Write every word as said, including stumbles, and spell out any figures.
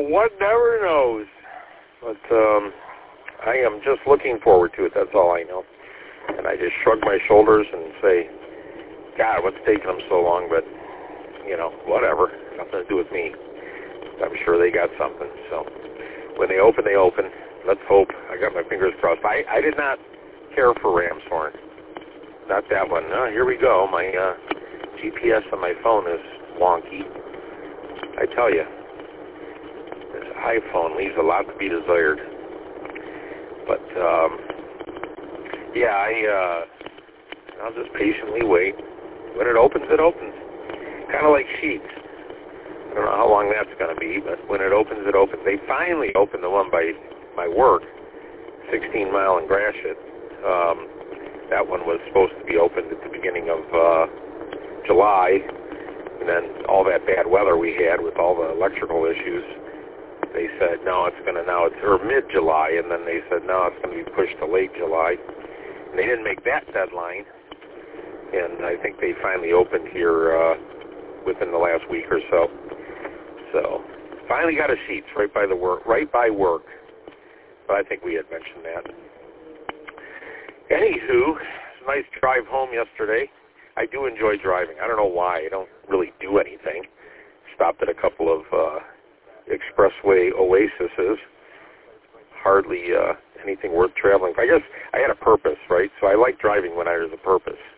one never knows. But um, I am just looking forward to it. That's all I know. And I just shrug my shoulders and say, God, what's taking them so long? But, you know, whatever. Nothing to do with me. I'm sure they got something. So when they open, they open. Let's hope. I got my fingers crossed. I, I did not care for Ramshorn. Not that one. Oh, here we go. My uh, G P S on my phone is wonky. I tell you, this iPhone leaves a lot to be desired. But, um, yeah, I, uh, I'll just patiently wait. When it opens, it opens. Kind of like Sheetz. I don't know how long that's going to be, but when it opens, it opens. They finally opened the one by my work, sixteen mile in Gratiot. Um, that one was supposed to be opened at the beginning of uh, July, and then all that bad weather we had with all the electrical issues, they said, no, it's going to now, it's or mid-July, and then they said, no, it's going to be pushed to late July. And they didn't make that deadline, and I think they finally opened here uh, within the last week or so. So, finally got a Sheetz right by the work, right by work. But I think we had mentioned that. Anywho, it's a nice drive home yesterday. I do enjoy driving. I don't know why. I don't really do anything. Stopped at a couple of uh, expressway oases. Hardly uh, anything worth traveling. I guess I had a purpose, right? So I like driving when there's a purpose.